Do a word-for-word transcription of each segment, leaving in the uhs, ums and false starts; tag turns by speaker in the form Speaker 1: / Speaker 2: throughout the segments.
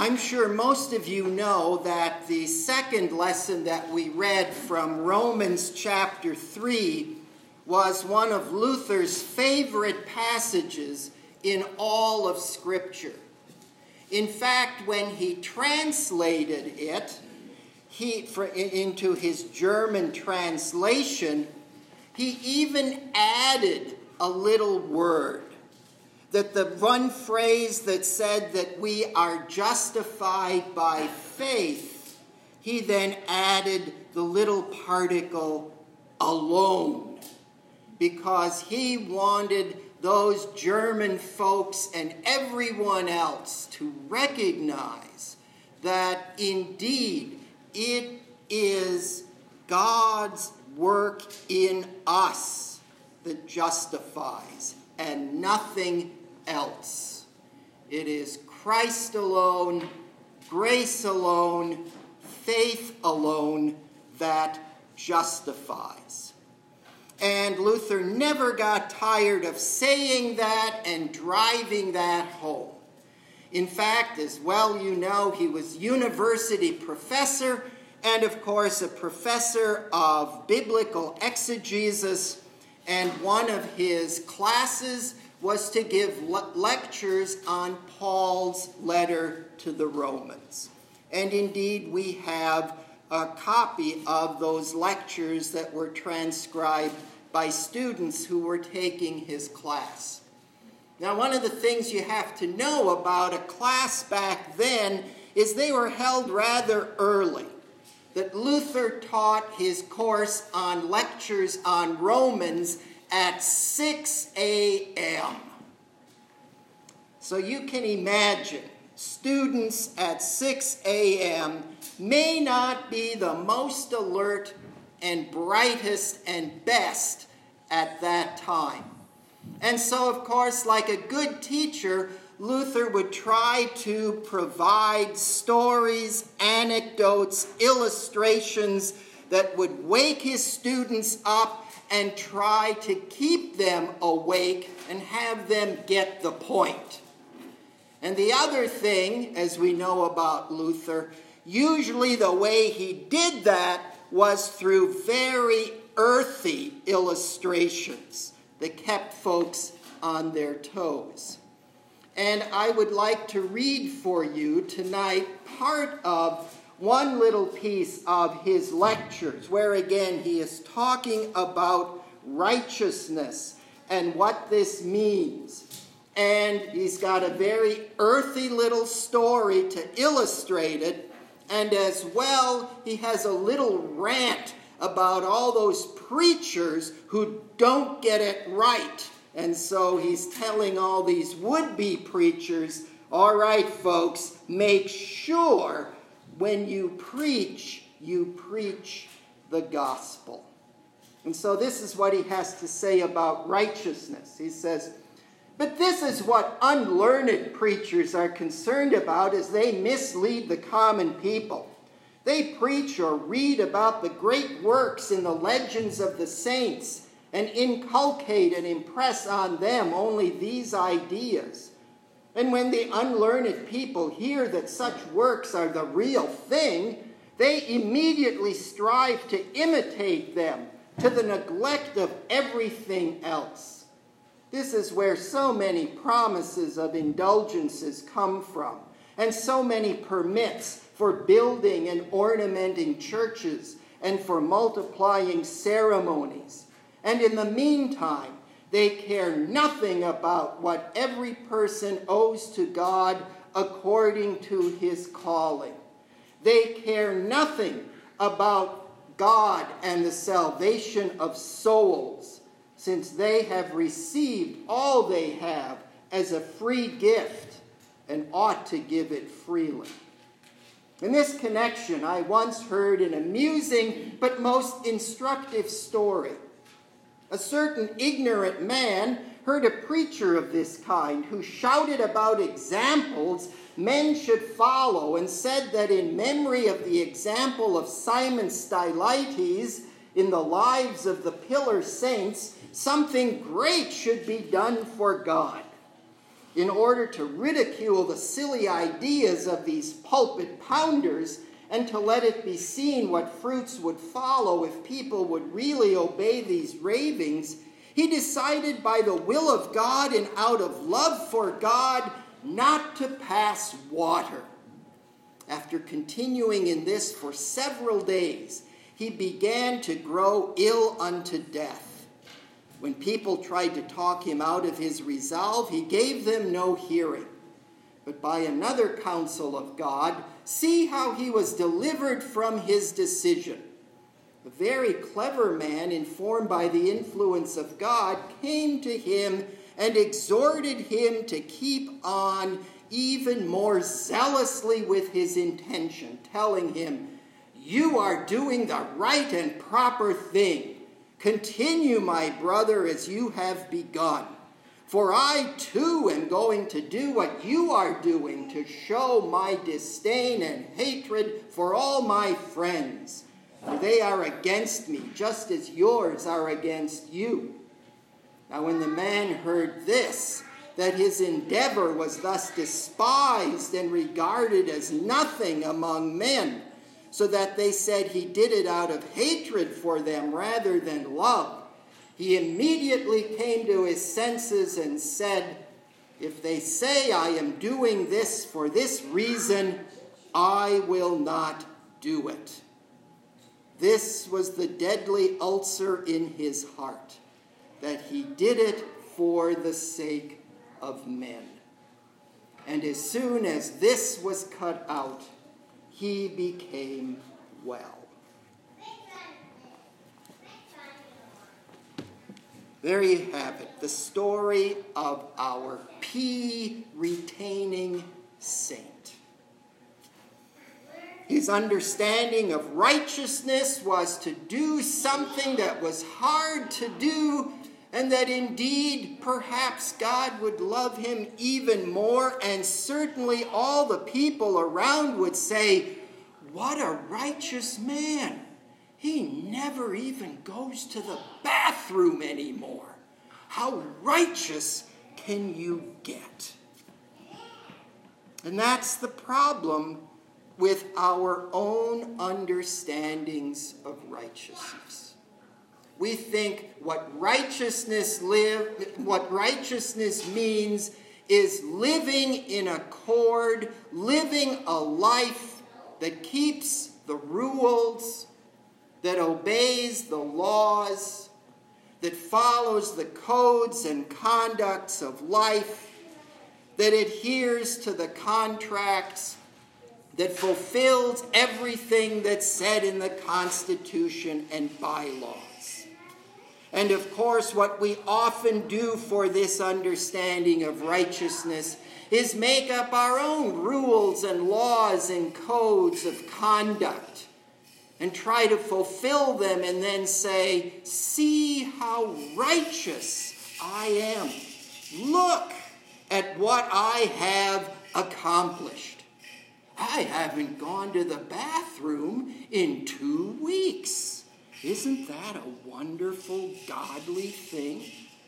Speaker 1: I'm sure most of you know that the second lesson that we read from Romans chapter three was one of Luther's favorite passages in all of Scripture. In fact, when he translated it he, for, into his German translation, he even added a little word. That the one phrase that said that we are justified by faith, he then added the little particle alone, because he wanted those German folks and everyone else to recognize that indeed it is God's work in us that justifies and nothing else. It is Christ alone, grace alone, faith alone that justifies. And Luther never got tired of saying that and driving that home. In fact, as well you know, he was university professor and, of course, a professor of biblical exegesis. And one of his classes was to give le- lectures on Paul's letter to the Romans. And indeed, we have a copy of those lectures that were transcribed by students who were taking his class. Now, one of the things you have to know about a class back then is they were held rather early. That Luther taught his course on lectures on Romans at six a.m. So you can imagine students at six a.m. may not be the most alert and brightest and best at that time. And so, of course, like a good teacher, Luther would try to provide stories, anecdotes, illustrations that would wake his students up and try to keep them awake and have them get the point. And the other thing, as we know about Luther, usually the way he did that was through very earthy illustrations that kept folks on their toes. And I would like to read for you tonight part of one little piece of his lectures, where again he is talking about righteousness and what this means. And he's got a very earthy little story to illustrate it. And as well, he has a little rant about all those preachers who don't get it right. And so he's telling all these would-be preachers, all right, folks, make sure when you preach, you preach the gospel. And so this is what he has to say about righteousness. He says, but this is what unlearned preachers are concerned about as they mislead the common people. They preach or read about the great works in the legends of the saints and inculcate and impress on them only these ideas. And when the unlearned people hear that such works are the real thing, they immediately strive to imitate them to the neglect of everything else. This is where so many promises of indulgences come from, and so many permits for building and ornamenting churches and for multiplying ceremonies. And in the meantime, they care nothing about what every person owes to God according to his calling. They care nothing about God and the salvation of souls, since they have received all they have as a free gift and ought to give it freely. In this connection, I once heard an amusing but most instructive story. A certain ignorant man heard a preacher of this kind who shouted about examples men should follow and said that in memory of the example of Simon Stylites in the lives of the pillar saints, something great should be done for God. in order to ridicule the silly ideas of these pulpit pounders and to let it be seen what fruits would follow if people would really obey these ravings, he decided by the will of God and out of love for God not to pass water. After continuing in this for several days, he began to grow ill unto death. When people tried to talk him out of his resolve, he gave them no hearing. But by another counsel of God, see how he was delivered from his decision. A very clever man, informed by the influence of God, came to him and exhorted him to keep on even more zealously with his intention, telling him, "You are doing the right and proper thing. Continue, my brother, as you have begun. For I, too, am going to do what you are doing to show my disdain and hatred for all my friends. For they are against me, just as yours are against you." Now when the man heard this, that his endeavor was thus despised and regarded as nothing among men, so that they said he did it out of hatred for them rather than love, he immediately came to his senses and said, "If they say I am doing this for this reason, I will not do it." This was the deadly ulcer in his heart, that he did it for the sake of men. And as soon as this was cut out, he became well. There you have it, the story of our pea-retaining saint. His understanding of righteousness was to do something that was hard to do, and that indeed perhaps God would love him even more, and certainly all the people around would say, "What a righteous man. He never even goes to the bathroom anymore. How righteous can you get?" And that's the problem with our own understandings of righteousness. We think what righteousness live, what righteousness means is living in accord, living a life that keeps the rules, that obeys the laws, that follows the codes and conducts of life, that adheres to the contracts, that fulfills everything that's said in the Constitution and bylaws. And of course, what we often do for this understanding of righteousness is make up our own rules and laws and codes of conduct and try to fulfill them and then say, "See how righteous I am. Look at what I have accomplished. I haven't gone to the bathroom in two weeks. Isn't that a wonderful, godly thing?"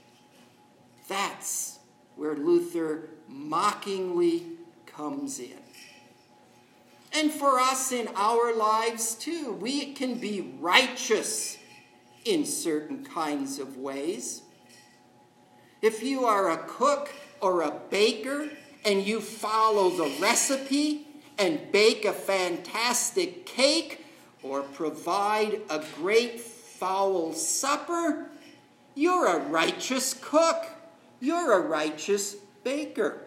Speaker 1: That's where Luther mockingly comes in. And for us in our lives too, we can be righteous in certain kinds of ways. If you are a cook or a baker and you follow the recipe and bake a fantastic cake or provide a great fowl supper, you're a righteous cook. You're a righteous baker.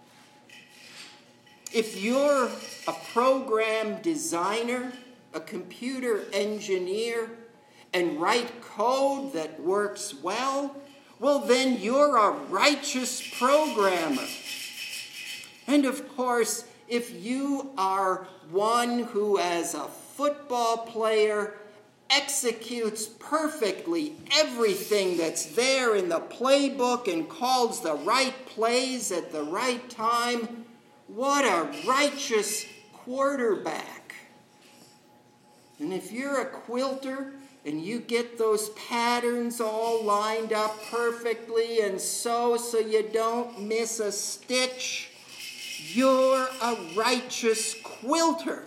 Speaker 1: If you're a program designer, a computer engineer, and write code that works well, well, then you're a righteous programmer. And of course, if you are one who, as a football player, executes perfectly everything that's there in the playbook and calls the right plays at the right time, what a righteous quarterback. And if you're a quilter and you get those patterns all lined up perfectly and so, so you don't miss a stitch, you're a righteous quilter.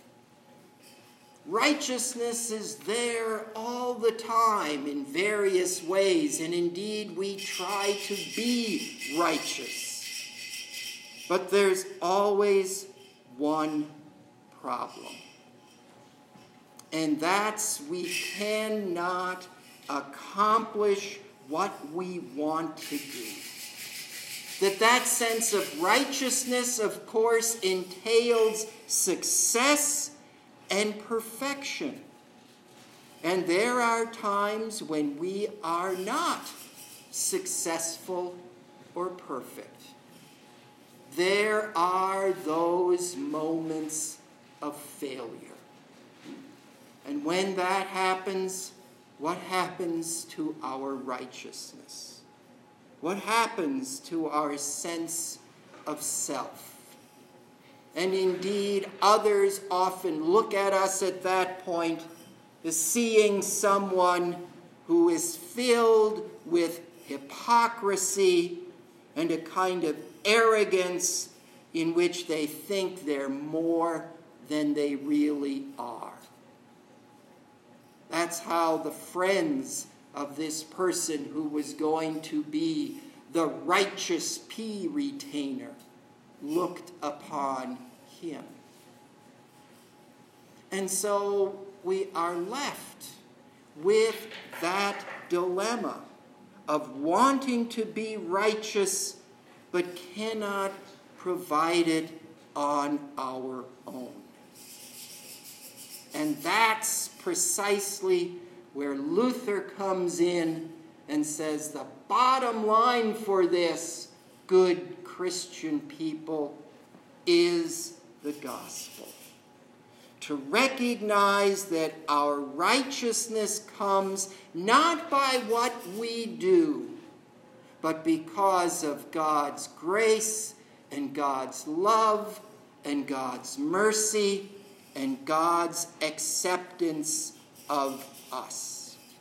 Speaker 1: Righteousness is there all the time in various ways, and indeed we try to be righteous. But there's always one problem. And that's we cannot accomplish what we want to do. That that sense of righteousness, of course, entails success and perfection. And there are times when we are not successful or perfect. There are those moments of failure. And when that happens, what happens to our righteousness? What happens to our sense of self? And indeed, others often look at us at that point as seeing someone who is filled with hypocrisy and a kind of arrogance in which they think they're more than they really are. That's how the friends of this person who was going to be the righteous pea retainer looked upon him. And so we are left with that dilemma of wanting to be righteous but cannot provide it on our own. And that's precisely where Luther comes in and says the bottom line for this, good Christian people, is the gospel. To recognize that our righteousness comes not by what we do, but because of God's grace and God's love and God's mercy and God's acceptance of us.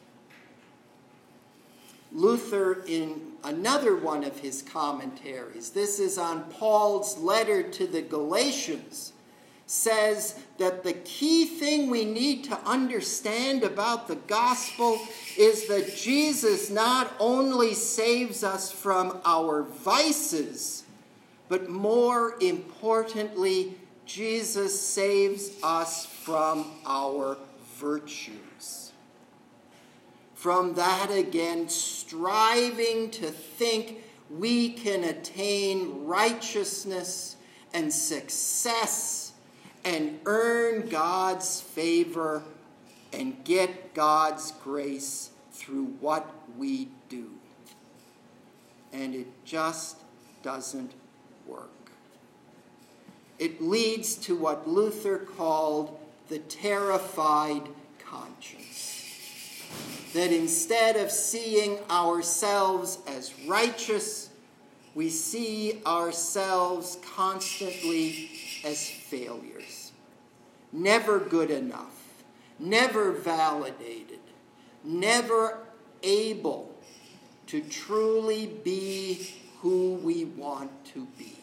Speaker 1: Luther, in another one of his commentaries, this is on Paul's letter to the Galatians, says that the key thing we need to understand about the gospel is that Jesus not only saves us from our vices, but more importantly, Jesus saves us from our virtues. From that again, striving to think we can attain righteousness and success and earn God's favor and get God's grace through what we do. And it just doesn't work. It leads to what Luther called the terrified conscience. That instead of seeing ourselves as righteous, we see ourselves constantly as failures. Never good enough, never validated, never able to truly be who we want to be.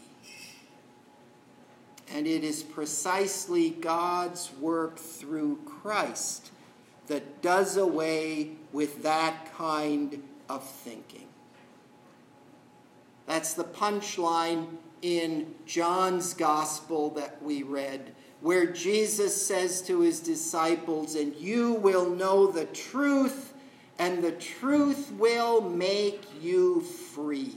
Speaker 1: And it is precisely God's work through Christ that does away with that kind of thinking. That's the punchline in John's gospel that we read, where Jesus says to his disciples, "And you will know the truth, and the truth will make you free."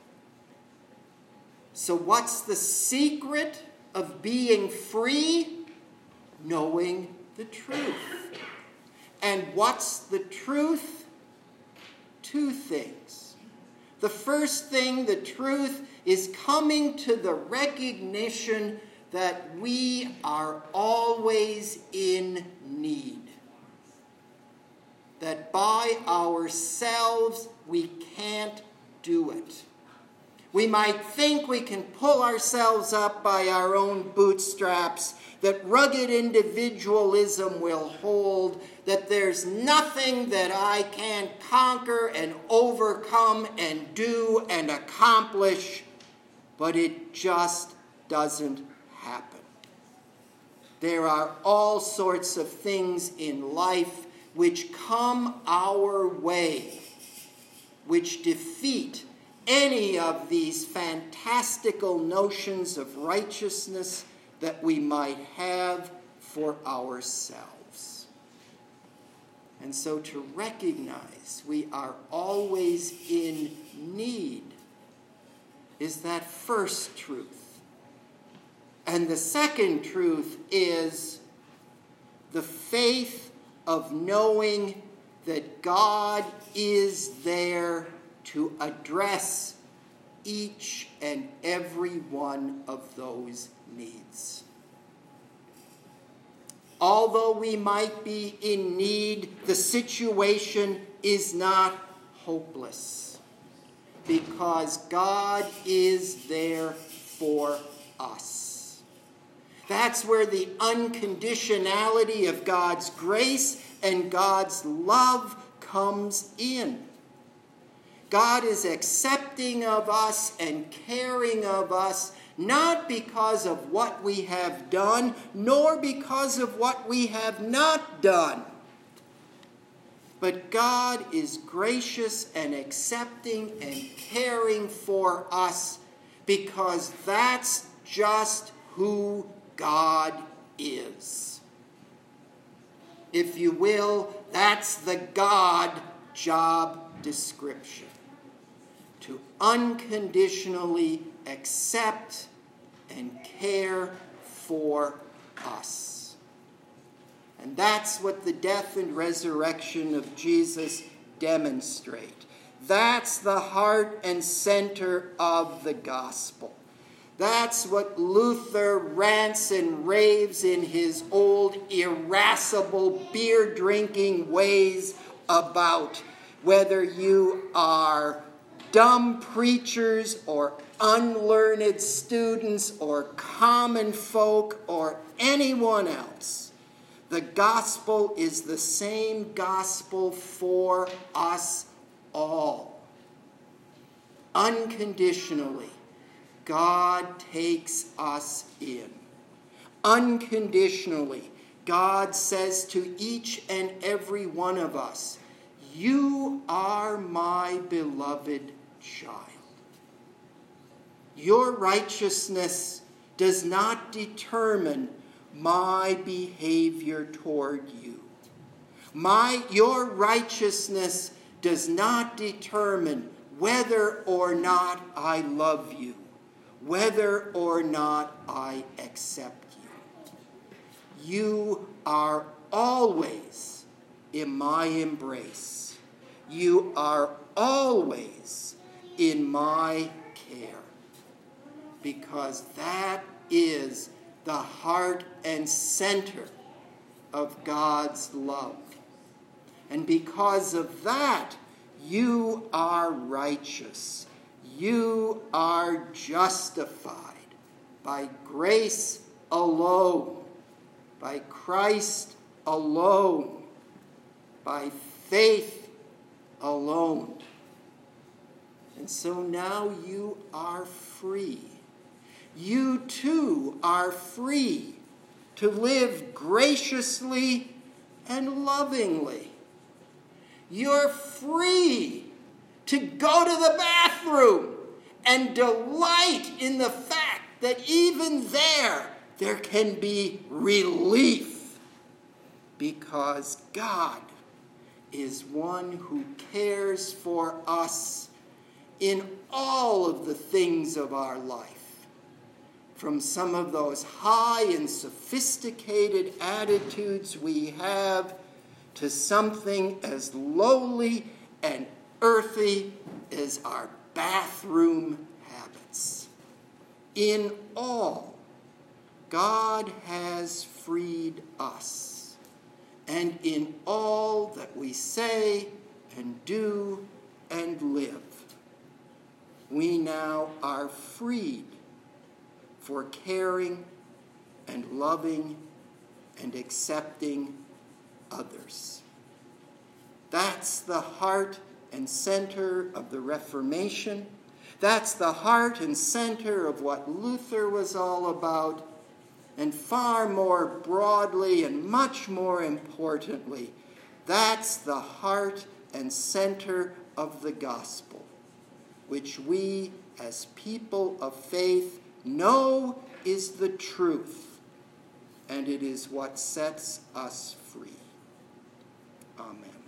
Speaker 1: So what's the secret of being free? Knowing the truth. And what's the truth? Two things. The first thing, the truth, is coming to the recognition that we are always in need. That by ourselves we can't do it. We might think we can pull ourselves up by our own bootstraps, that rugged individualism will hold, that there's nothing that I can conquer and overcome and do and accomplish, but it just doesn't happen. There are all sorts of things in life which come our way, which defeat any of these fantastical notions of righteousness that we might have for ourselves. And so to recognize we are always in need is that first truth. And the second truth is the faith of knowing that God is there to address each and every one of those needs. Although we might be in need, the situation is not hopeless, because God is there for us. That's where the unconditionality of God's grace and God's love comes in. God is accepting of us and caring of us, not because of what we have done, nor because of what we have not done. But God is gracious and accepting and caring for us because that's just who God is. If you will, that's the God job description. To unconditionally accept and care for us. And that's what the death and resurrection of Jesus demonstrate. That's the heart and center of the gospel. That's what Luther rants and raves in his old irascible beer-drinking ways about. Whether you are dumb preachers or unlearned students or common folk or anyone else, the gospel is the same gospel for us all. Unconditionally, God takes us in. Unconditionally, God says to each and every one of us, "You are my beloved child." Your righteousness does not determine my behavior toward you. My, your righteousness does not determine whether or not I love you, whether or not I accept you. You are always in my embrace. You are always in my care. Because that is the heart and center of God's love. And because of that, you are righteous. You are justified by grace alone, by Christ alone, by faith alone. And so now you are free. You too are free to live graciously and lovingly. You're free to go to the bathroom and delight in the fact that even there, there can be relief, because God is one who cares for us in all of the things of our life. From some of those high and sophisticated attitudes we have to something as lowly and earthy as our bathroom habits. In all, God has freed us. And in all that we say and do and live, we now are freed for caring and loving and accepting others. That's the heart and center of the Reformation. That's the heart and center of what Luther was all about. And far more broadly and much more importantly, that's the heart and center of the gospel, which we as people of faith know is the truth, and it is what sets us free. Amen.